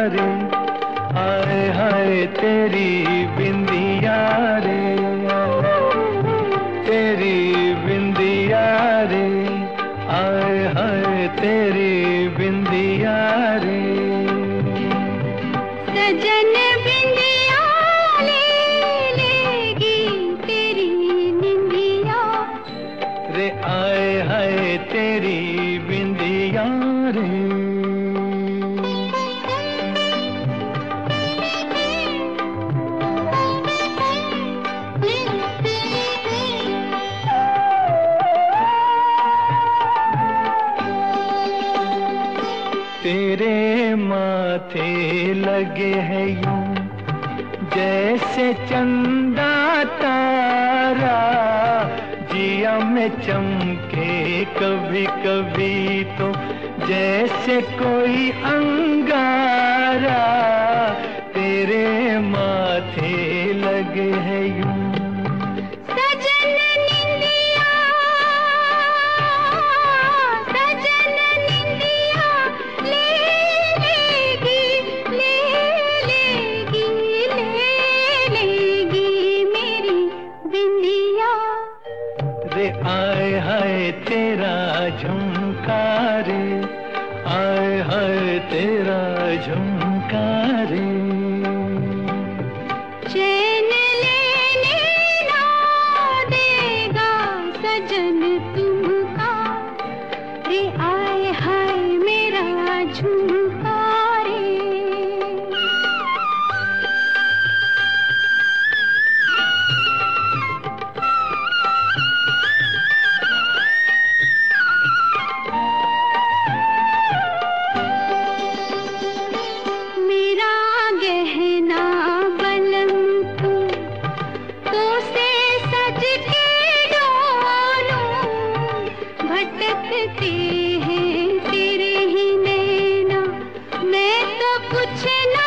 रे, हाय हाय तेरी बिंदिया रे, तेरी बिंदिया रे, हाय हाय तेरी बिंदिया रे। सजन बिंदिया ले लेगी तेरी निंदिया रे, आए हाय तेरी बिंदिया रे। तेरे माथे लगे हैं यूं जैसे चंदा तारा, जिया में चमके कभी कभी तो जैसे कोई अंगारा। तेरे माथे लगे हैं यूं रे, आए हाय तेरा झुमका रे, आए हाय तेरा झुमका रे। चैन लेने ना देगा सजन तुमका रे, आए हाय मेरा झुमका रे। भटकते हैं तेरे ही नैना, मैं तो कुछ ना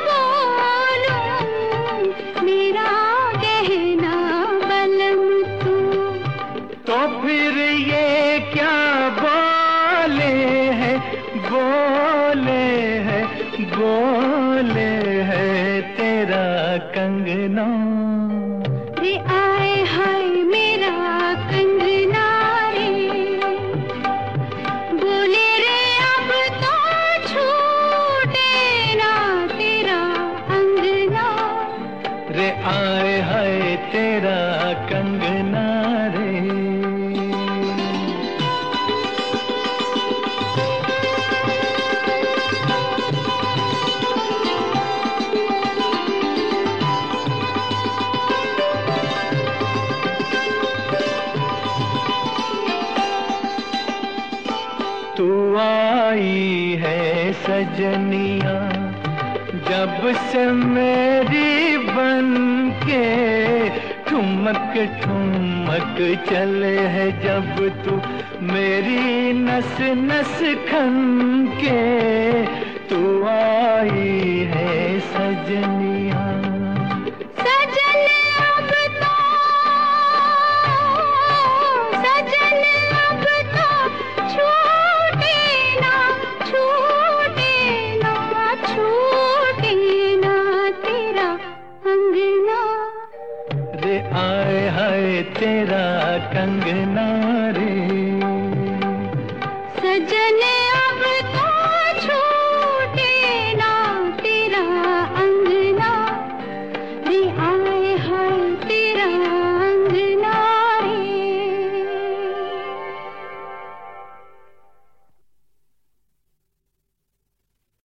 बोलूं, मेरा गहना बलम तू। तो फिर ये क्या बोले हैं, बोले हैं, बोले हैं तेरा कंगना रे, आए हाय मेरा कंगना रे। बोले रे अब तो छूटे ना तेरा अंगना रे, आए हाय तेरा कंगना रे। तू आई है सजनिया जब से मेरी बनके, ठुमक ठुमक चले है जब तू मेरी नस नस खन के। तू आई है सजनिया, सजन अब तो, सजन अब तो छूटे ना, छूटे ना, छूटे ना तेरा अंगना रे, आए हाय तेरा कंगना रे। सजन